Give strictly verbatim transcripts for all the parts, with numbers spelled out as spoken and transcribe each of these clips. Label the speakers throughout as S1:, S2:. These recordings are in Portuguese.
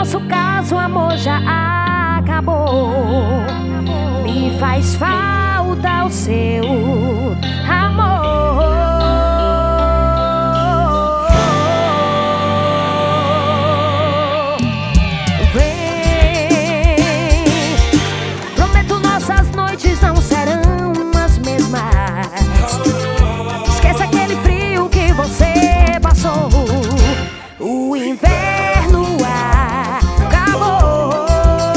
S1: nosso caso, o amor já acabou. Me faz falta o seu amor. Vem, prometo nossas noites não serão as mesmas. Esqueça aquele frio que você passou. O inverno acabou.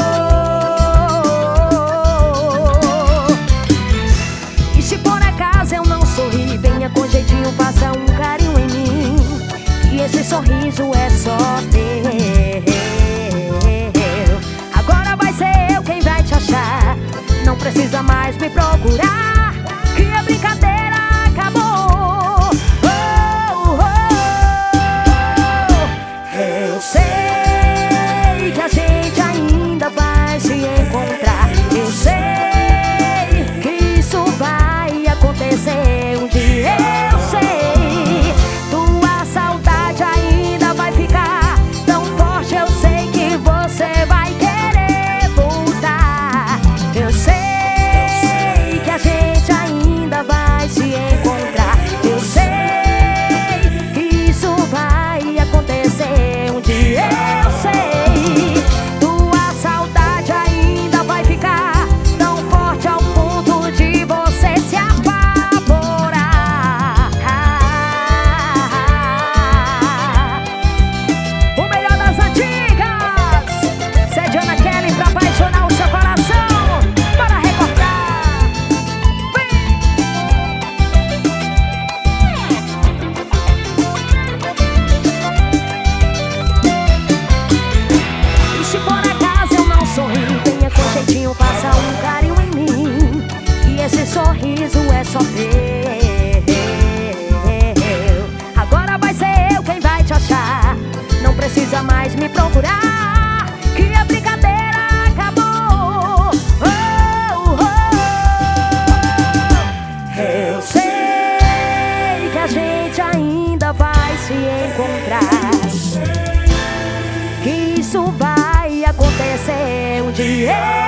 S1: E se por acaso eu não sorri, venha com jeitinho, faça um carinho em mim. E esse sorriso é só teu. Agora vai ser eu quem vai te achar. Não precisa mais me procurar, que a brincadeira acabou. Oh, oh. Eu sei que a gente ainda vai se encontrar. Eu sei que isso vai acontecer um dia. Eu sei, tua saudade ainda vai ficar tão forte. Eu sei que você vai querer voltar. Eu sei que a gente ainda vai se encontrar. Eu sei que isso vai acontecer um dia. Eu sei, tua saudade ainda vai ficar tão forte ao ponto de você se apavorar. O melhor das antigas, Sediana Kelly, pra apaixonar o seu coração. Para recordar. E se por acaso eu não sorri, venha com jeitinho, faça um carinho em mim. E esse sorriso é só teu. Agora vai ser eu quem vai te achar. Não precisa mais me procurar, que a brincadeira acabou. Oh, oh. Eu sei que a gente ainda vai se encontrar, que isso vai acontecer um dia.